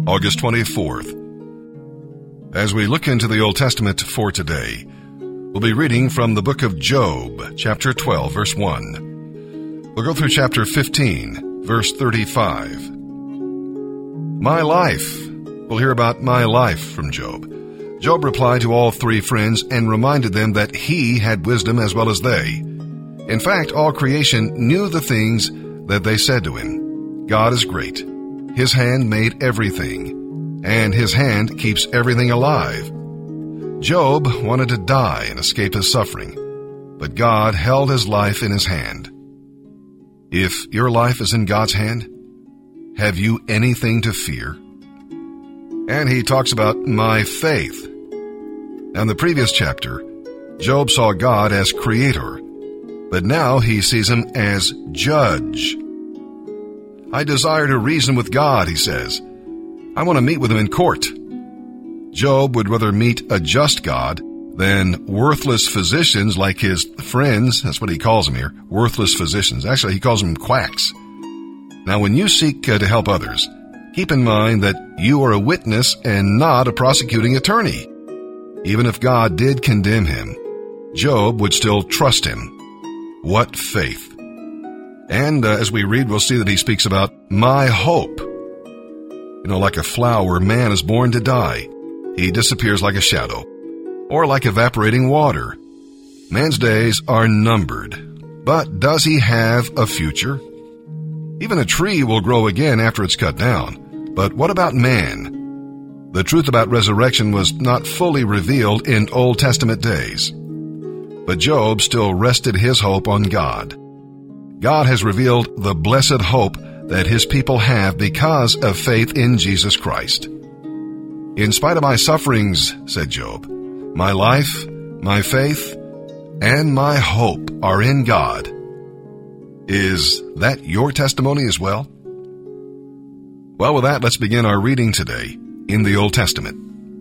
August 24th. As we look into the Old Testament for today, we'll be reading from the book of Job, chapter 12, verse 1. We'll go through chapter 15, verse 35. My life. We'll hear about my life from Job. Job replied to all three friends and reminded them that he had wisdom as well as they. In fact, all creation knew the things that they said to him. God is great. His hand made everything, and his hand keeps everything alive. Job wanted to die and escape his suffering, but God held his life in his hand. If your life is in God's hand, have you anything to fear? And he talks about my faith. Now, in the previous chapter, Job saw God as creator, but now he sees him as judge. I desire to reason with God, he says. I want to meet with him in court. Job would rather meet a just God than worthless physicians like his friends. That's what he calls them here, worthless physicians. Actually, he calls them quacks. Now, when you seek to help others, keep in mind that you are a witness and not a prosecuting attorney. Even if God did condemn him, Job would still trust him. What faith! And as we read, we'll see that he speaks about my hope. Like a flower, man is born to die. He disappears like a shadow, or like evaporating water. Man's days are numbered, but does he have a future? Even a tree will grow again after it's cut down. But what about man? The truth about resurrection was not fully revealed in Old Testament days. But Job still rested his hope on God. God has revealed the blessed hope that his people have because of faith in Jesus Christ. In spite of my sufferings, said Job, my life, my faith, and my hope are in God. Is that your testimony as well? Well, with that, let's begin our reading today in the Old Testament.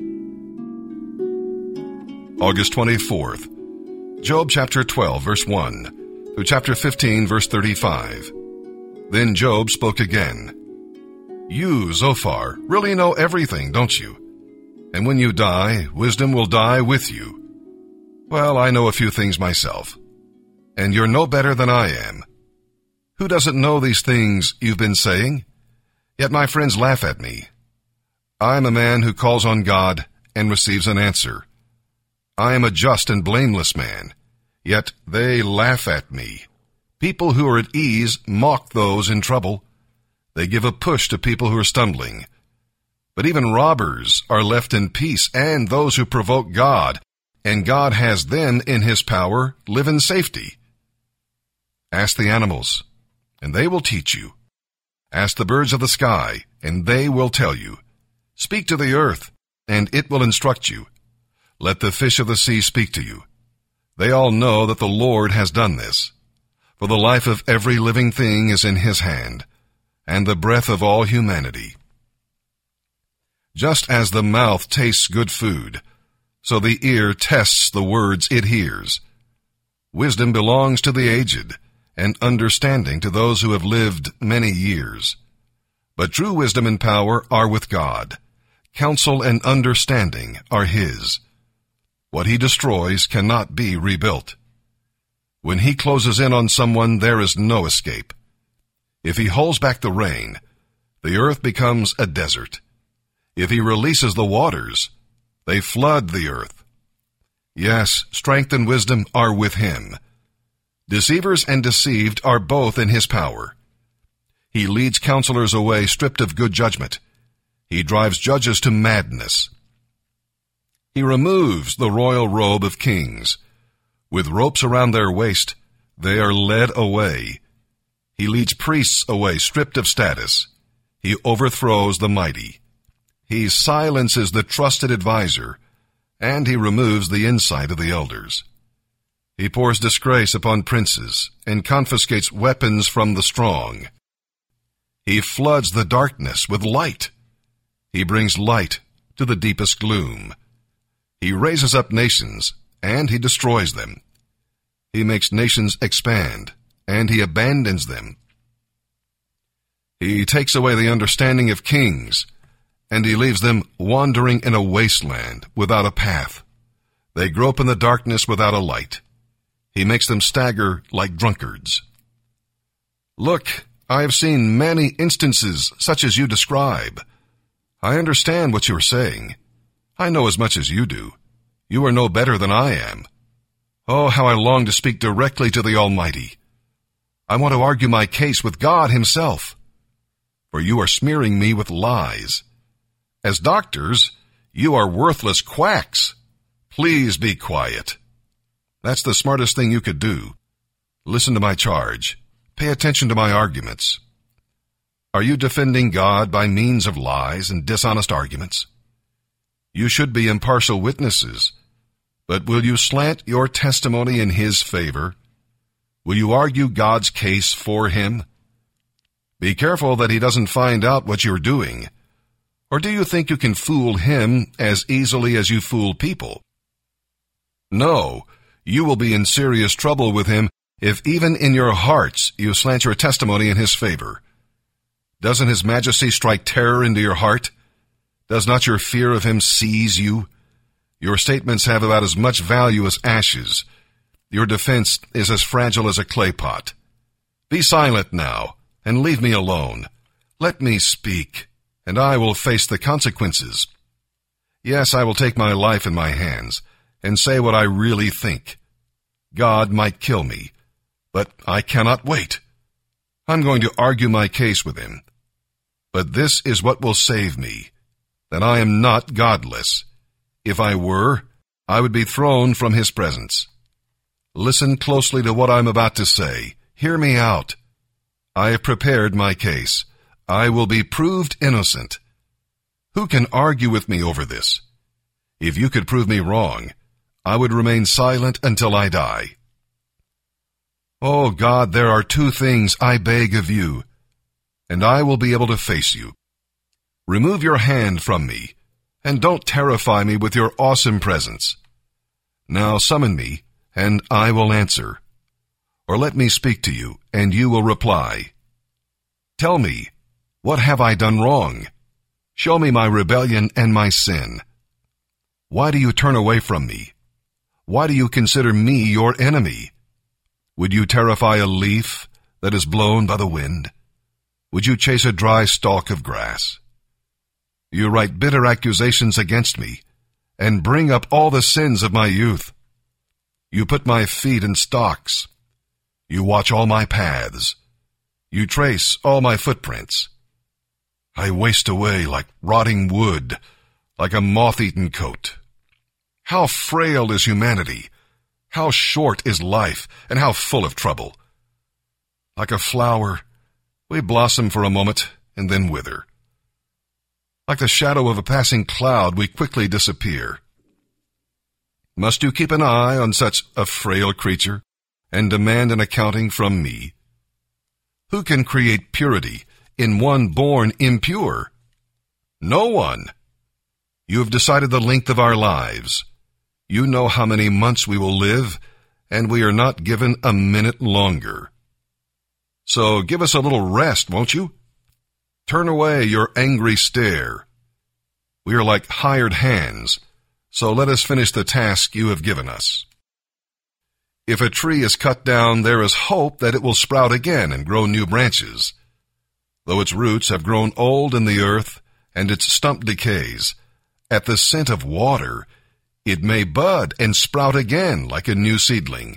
August 24th. Job chapter 12, verse 1. Through chapter 15, verse 35. Then Job spoke again. You, Zophar, really know everything, don't you? And when you die, wisdom will die with you. Well, I know a few things myself, and you're no better than I am. Who doesn't know these things you've been saying? Yet my friends laugh at me. I'm a man who calls on God and receives an answer. I am a just and blameless man. Yet they laugh at me. People who are at ease mock those in trouble. They give a push to people who are stumbling. But even robbers are left in peace, and those who provoke God, and God has them in his power, live in safety. Ask the animals, and they will teach you. Ask the birds of the sky, and they will tell you. Speak to the earth, and it will instruct you. Let the fish of the sea speak to you. They all know that the Lord has done this. For the life of every living thing is in his hand, and the breath of all humanity. Just as the mouth tastes good food, so the ear tests the words it hears. Wisdom belongs to the aged, and understanding to those who have lived many years. But true wisdom and power are with God. Counsel and understanding are his. What he destroys cannot be rebuilt. When he closes in on someone, there is no escape. If he holds back the rain, the earth becomes a desert. If he releases the waters, they flood the earth. Yes, strength and wisdom are with him. Deceivers and deceived are both in his power. He leads counselors away stripped of good judgment. He drives judges to madness. He removes the royal robe of kings. With ropes around their waist, they are led away. He leads priests away stripped of status. He overthrows the mighty. He silences the trusted advisor, and he removes the insight of the elders. He pours disgrace upon princes and confiscates weapons from the strong. He floods the darkness with light. He brings light to the deepest gloom. He raises up nations, and he destroys them. He makes nations expand, and he abandons them. He takes away the understanding of kings, and he leaves them wandering in a wasteland without a path. They grope in the darkness without a light. He makes them stagger like drunkards. Look, I have seen many instances such as you describe. I understand what you are saying. I know as much as you do. You are no better than I am. Oh, how I long to speak directly to the Almighty. I want to argue my case with God Himself. For you are smearing me with lies. As doctors, you are worthless quacks. Please be quiet. That's the smartest thing you could do. Listen to my charge. Pay attention to my arguments. Are you defending God by means of lies and dishonest arguments? You should be impartial witnesses, but will you slant your testimony in His favor? Will you argue God's case for Him? Be careful that He doesn't find out what you're doing. Or do you think you can fool Him as easily as you fool people? No, you will be in serious trouble with Him if even in your hearts you slant your testimony in His favor. Doesn't His majesty strike terror into your heart? Does not your fear of Him seize you? Your statements have about as much value as ashes. Your defense is as fragile as a clay pot. Be silent now, and leave me alone. Let me speak, and I will face the consequences. Yes, I will take my life in my hands, and say what I really think. God might kill me, but I cannot wait. I'm going to argue my case with Him. But this is what will save me, that I am not godless. If I were, I would be thrown from His presence. Listen closely to what I'm about to say. Hear me out. I have prepared my case. I will be proved innocent. Who can argue with me over this? If you could prove me wrong, I would remain silent until I die. Oh God, there are two things I beg of you, and I will be able to face you. Remove your hand from me, and don't terrify me with your awesome presence. Now summon me, and I will answer. Or let me speak to you, and you will reply. Tell me, what have I done wrong? Show me my rebellion and my sin. Why do you turn away from me? Why do you consider me your enemy? Would you terrify a leaf that is blown by the wind? Would you chase a dry stalk of grass? You write bitter accusations against me, and bring up all the sins of my youth. You put my feet in stocks. You watch all my paths. You trace all my footprints. I waste away like rotting wood, like a moth-eaten coat. How frail is humanity! How short is life, and how full of trouble! Like a flower, we blossom for a moment and then wither. Like the shadow of a passing cloud, we quickly disappear. Must you keep an eye on such a frail creature and demand an accounting from me? Who can create purity in one born impure? No one. You have decided the length of our lives. You know how many months we will live, and we are not given a minute longer. So give us a little rest, won't you? Turn away your angry stare. We are like hired hands, so let us finish the task you have given us. If a tree is cut down, there is hope that it will sprout again and grow new branches. Though its roots have grown old in the earth and its stump decays, at the scent of water, it may bud and sprout again like a new seedling.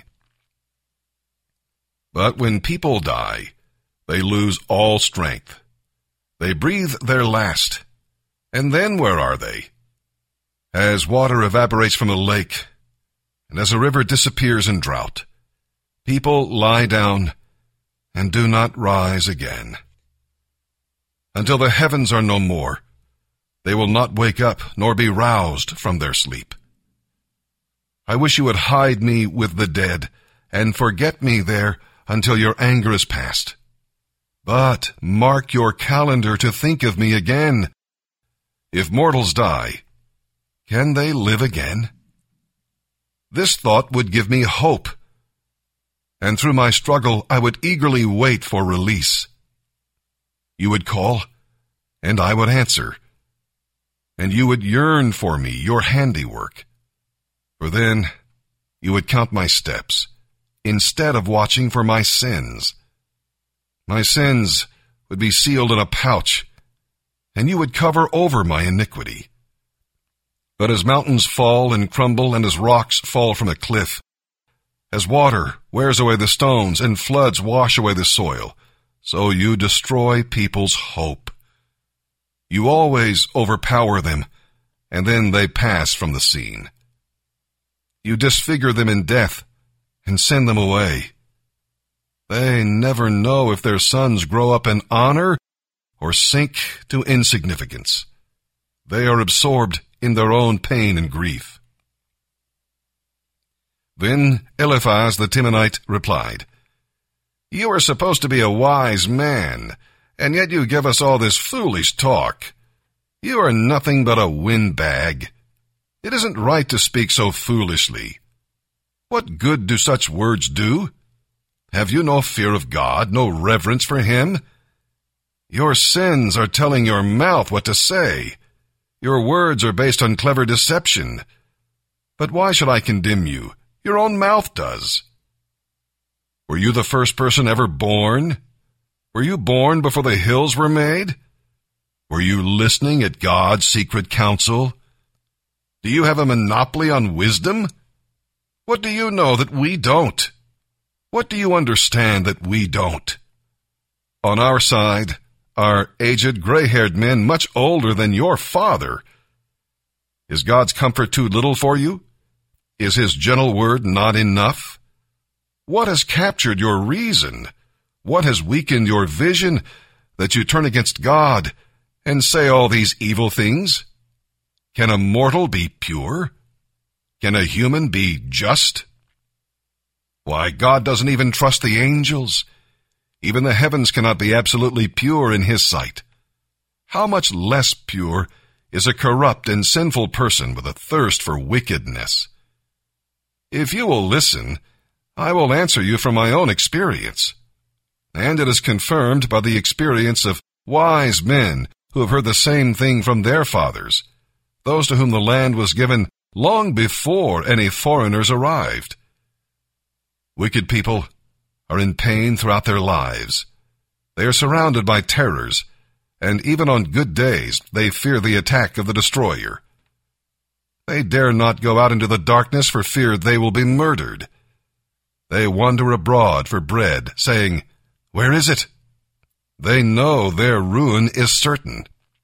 But when people die, they lose all strength. They breathe their last, and then where are they? As water evaporates from a lake, and as a river disappears in drought, people lie down and do not rise again. Until the heavens are no more, they will not wake up nor be roused from their sleep. I wish you would hide me with the dead and forget me there until your anger is past. But mark your calendar to think of me again. If mortals die, can they live again? This thought would give me hope, and through my struggle I would eagerly wait for release. You would call, and I would answer. and you would yearn for me, your handiwork. For then you would count my steps, instead of watching for my sins. My sins would be sealed in a pouch, and you would cover over my iniquity. But as mountains fall and crumble, and as rocks fall from a cliff, as water wears away the stones and floods wash away the soil, so you destroy people's hope. You always overpower them, and then they pass from the scene. You disfigure them in death and send them away. They never know if their sons grow up in honor or sink to insignificance. They are absorbed in their own pain and grief. Then Eliphaz the Temanite replied, You are supposed to be a wise man, and yet you give us all this foolish talk. You are nothing but a windbag. It isn't right to speak so foolishly. What good do such words do? Have you no fear of God, no reverence for Him? Your sins are telling your mouth what to say. Your words are based on clever deception. But why should I condemn you? Your own mouth does. Were you the first person ever born? Were you born before the hills were made? Were you listening at God's secret counsel? Do you have a monopoly on wisdom? What do you know that we don't? What do you understand that we don't? On our side are aged, gray-haired men much older than your father. Is God's comfort too little for you? Is His gentle word not enough? What has captured your reason? What has weakened your vision that you turn against God and say all these evil things? Can a mortal be pure? Can a human be just? Why, God doesn't even trust the angels. Even the heavens cannot be absolutely pure in His sight. How much less pure is a corrupt and sinful person with a thirst for wickedness? If you will listen, I will answer you from my own experience. And it is confirmed by the experience of wise men who have heard the same thing from their fathers, those to whom the land was given long before any foreigners arrived. Wicked people are in pain throughout their lives. They are surrounded by terrors, and even on good days they fear the attack of the destroyer. They dare not go out into the darkness for fear they will be murdered. They wander abroad for bread, saying, Where is it? They know their ruin is certain.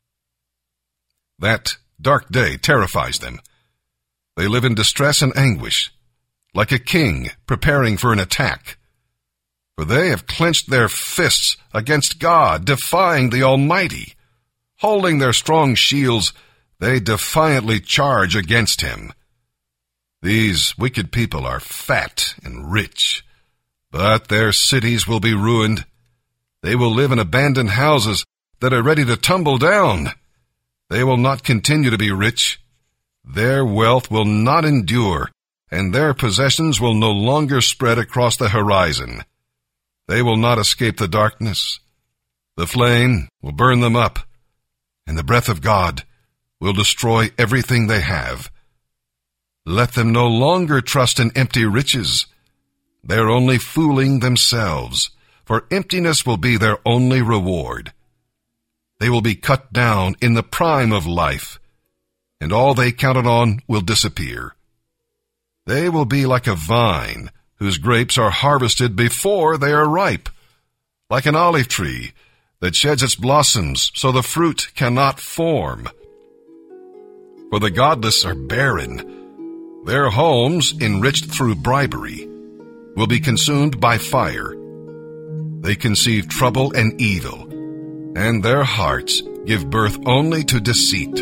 That dark day terrifies them. They live in distress and anguish, like a king preparing for an attack. For they have clenched their fists against God, defying the Almighty. Holding their strong shields, they defiantly charge against Him. These wicked people are fat and rich, but their cities will be ruined. They will live in abandoned houses that are ready to tumble down. They will not continue to be rich. Their wealth will not endure, and their possessions will no longer spread across the horizon. They will not escape the darkness. The flame will burn them up, and the breath of God will destroy everything they have. Let them no longer trust in empty riches. They are only fooling themselves, for emptiness will be their only reward. They will be cut down in the prime of life, and all they counted on will disappear. They will be like a vine whose grapes are harvested before they are ripe, like an olive tree that sheds its blossoms so the fruit cannot form. For the godless are barren. Their homes, enriched through bribery, will be consumed by fire. They conceive trouble and evil, and their hearts give birth only to deceit.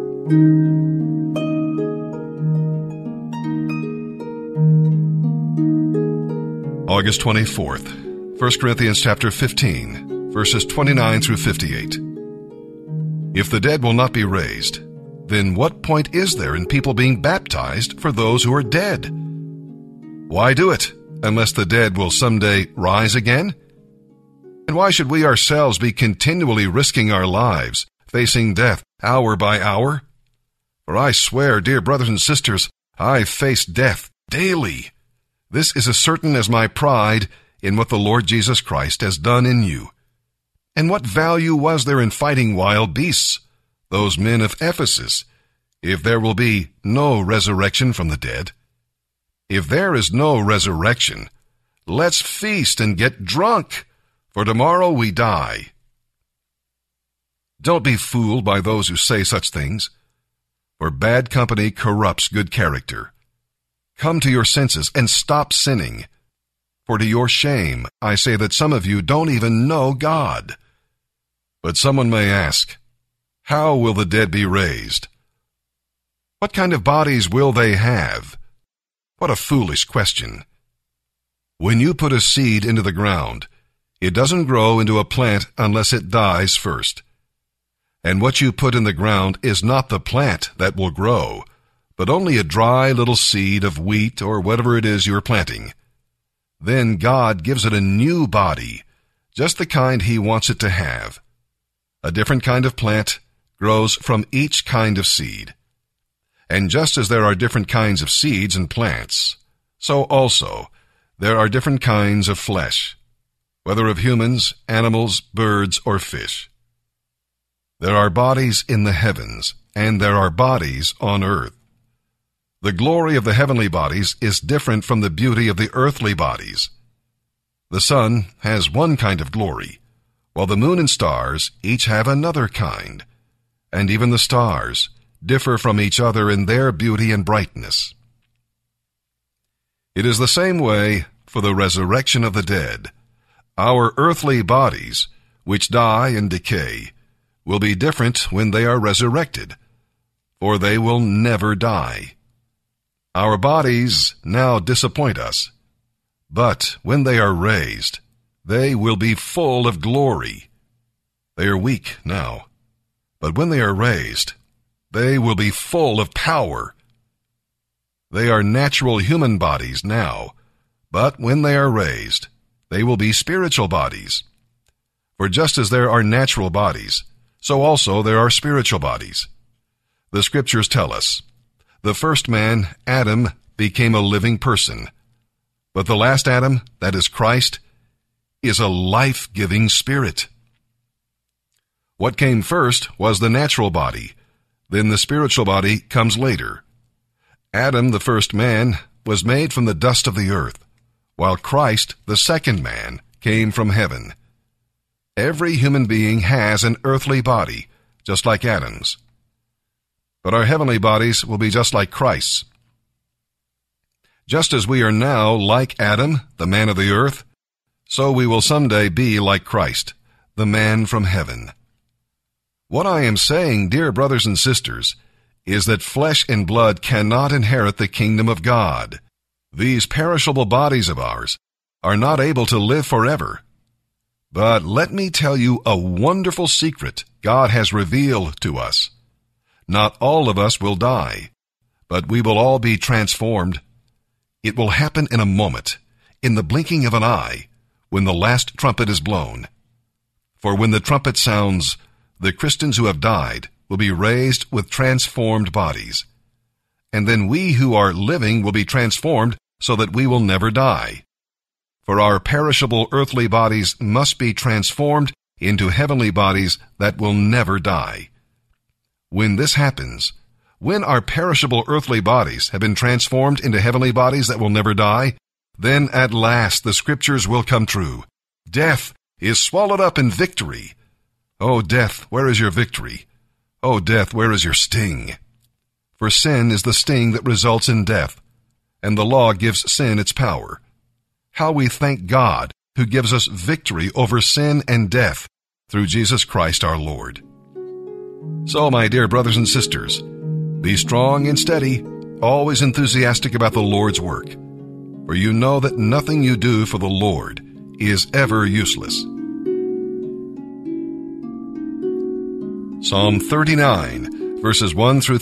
August 24th, 1 Corinthians chapter 15, verses 29 through 58. If the dead will not be raised, then what point is there in people being baptized for those who are dead? Why do it, unless the dead will someday rise again? And why should we ourselves be continually risking our lives, facing death hour by hour? For I swear, dear brothers and sisters, I face death daily. This is as certain as my pride in what the Lord Jesus Christ has done in you. And what value was there in fighting wild beasts, those men of Ephesus, if there will be no resurrection from the dead? If there is no resurrection, let's feast and get drunk, for tomorrow we die. Don't be fooled by those who say such things, for bad company corrupts good character. Come to your senses and stop sinning. For to your shame, I say that some of you don't even know God. But someone may ask, how will the dead be raised? What kind of bodies will they have? What a foolish question. When you put a seed into the ground, it doesn't grow into a plant unless it dies first. And what you put in the ground is not the plant that will grow, but only a dry little seed of wheat or whatever it is you're planting. Then God gives it a new body, just the kind He wants it to have. A different kind of plant grows from each kind of seed. And just as there are different kinds of seeds and plants, so also there are different kinds of flesh, whether of humans, animals, birds, or fish. There are bodies in the heavens, and there are bodies on earth. The glory of the heavenly bodies is different from the beauty of the earthly bodies. The sun has one kind of glory, while the moon and stars each have another kind, and even the stars differ from each other in their beauty and brightness. It is the same way for the resurrection of the dead. Our earthly bodies, which die and decay, will be different when they are resurrected, for they will never die. Our bodies now disappoint us, but when they are raised, they will be full of glory. They are weak now, but when they are raised, they will be full of power. They are natural human bodies now, but when they are raised, they will be spiritual bodies. For just as there are natural bodies, so also there are spiritual bodies. The Scriptures tell us, the first man, Adam, became a living person, but the last Adam, that is Christ, is a life-giving spirit. What came first was the natural body, then the spiritual body comes later. Adam, the first man, was made from the dust of the earth, while Christ, the second man, came from heaven. Every human being has an earthly body, just like Adam's. But our heavenly bodies will be just like Christ's. Just as we are now like Adam, the man of the earth, so we will someday be like Christ, the man from heaven. What I am saying, dear brothers and sisters, is that flesh and blood cannot inherit the kingdom of God. These perishable bodies of ours are not able to live forever. But let me tell you a wonderful secret God has revealed to us. Not all of us will die, but we will all be transformed. It will happen in a moment, in the blinking of an eye, when the last trumpet is blown. For when the trumpet sounds, the Christians who have died will be raised with transformed bodies. And then we who are living will be transformed so that we will never die. For our perishable earthly bodies must be transformed into heavenly bodies that will never die. When this happens, when our perishable earthly bodies have been transformed into heavenly bodies that will never die, then at last the Scriptures will come true. Death is swallowed up in victory. O death, where is your victory? O death, where is your sting? For sin is the sting that results in death, and the law gives sin its power. How we thank God, who gives us victory over sin and death through Jesus Christ our Lord. So, my dear brothers and sisters, be strong and steady, always enthusiastic about the Lord's work, for you know that nothing you do for the Lord is ever useless. Psalm 39, verses 1 through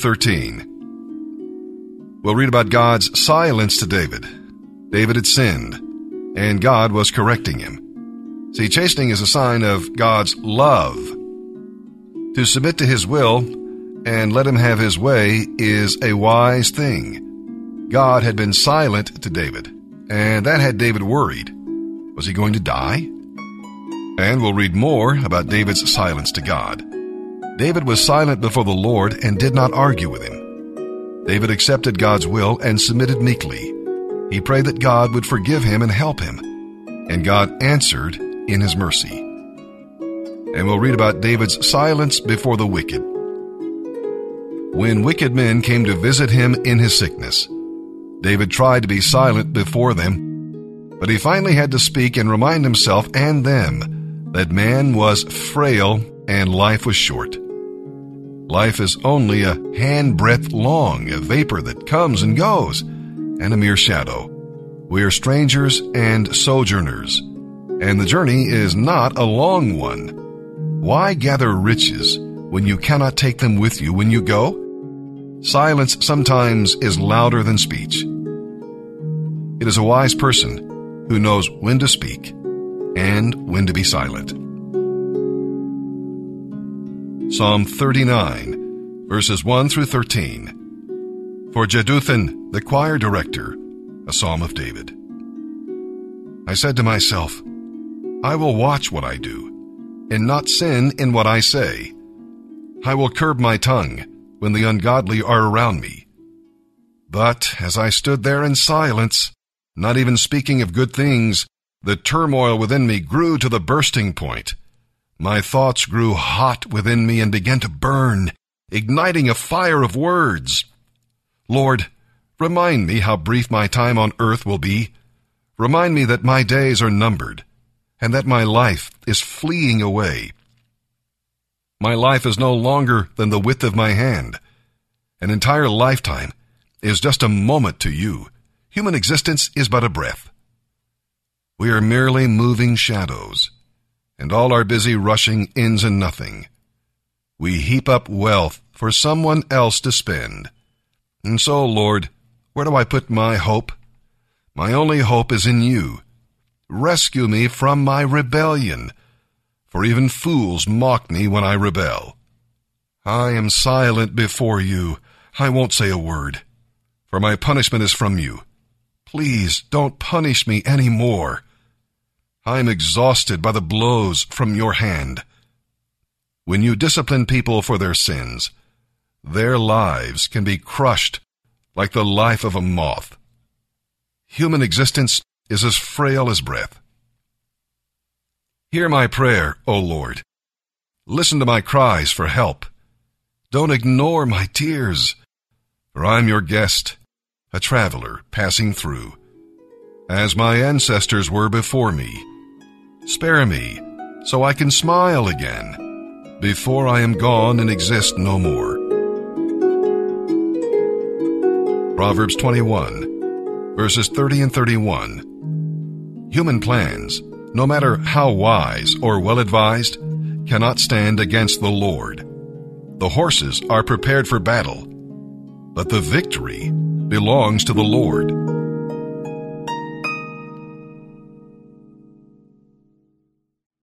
13. We'll read about God's silence to David. David had sinned, and God was correcting him. See, chastening is a sign of God's love. To submit to His will, and let him have his way is a wise thing. God had been silent to David, and that had David worried. Was he going to die? And we'll read more about David's silence to God. David was silent before the Lord and did not argue with him. David accepted God's will and submitted meekly. He prayed that God would forgive him and help him, and God answered in his mercy. And we'll read about David's silence before the wicked. When wicked men came to visit him in his sickness, David tried to be silent before them, but he finally had to speak and remind himself and them that man was frail and life was short. Life is only a handbreadth long, a vapor that comes and goes, and a mere shadow. We are strangers and sojourners, and the journey is not a long one. Why gather riches when you cannot take them with you when you go? Silence sometimes is louder than speech. It is a wise person who knows when to speak and when to be silent. Psalm 39, verses 1 through 13. For Jeduthun, the choir director, a psalm of David. I said to myself, I will watch what I do, and not sin in what I say. I will curb my tongue when the ungodly are around me. But as I stood there in silence, not even speaking of good things, the turmoil within me grew to the bursting point. My thoughts grew hot within me and began to burn, igniting a fire of words. Lord, remind me how brief my time on earth will be. Remind me that my days are numbered, and that my life is fleeing away. My life is no longer than the width of my hand. An entire lifetime is just a moment to you. Human existence is but a breath. We are merely moving shadows, and all our busy rushing ends in nothing. We heap up wealth for someone else to spend. And so, Lord, where do I put my hope? My only hope is in you. Rescue me from my rebellion, for even fools mock me when I rebel. I am silent before you. I won't say a word, for my punishment is from you. Please don't punish me any more. I am exhausted by the blows from your hand. When you discipline people for their sins, their lives can be crushed like the life of a moth. Human existence is as frail as breath. Hear my prayer, O Lord. Listen to my cries for help. Don't ignore my tears, for I'm your guest, a traveler passing through, as my ancestors were before me. Spare me, so I can smile again, before I am gone and exist no more. Proverbs 21, verses 30 and 31. Human plans, no matter how wise or well-advised, cannot stand against the Lord. The horses are prepared for battle, but the victory belongs to the Lord.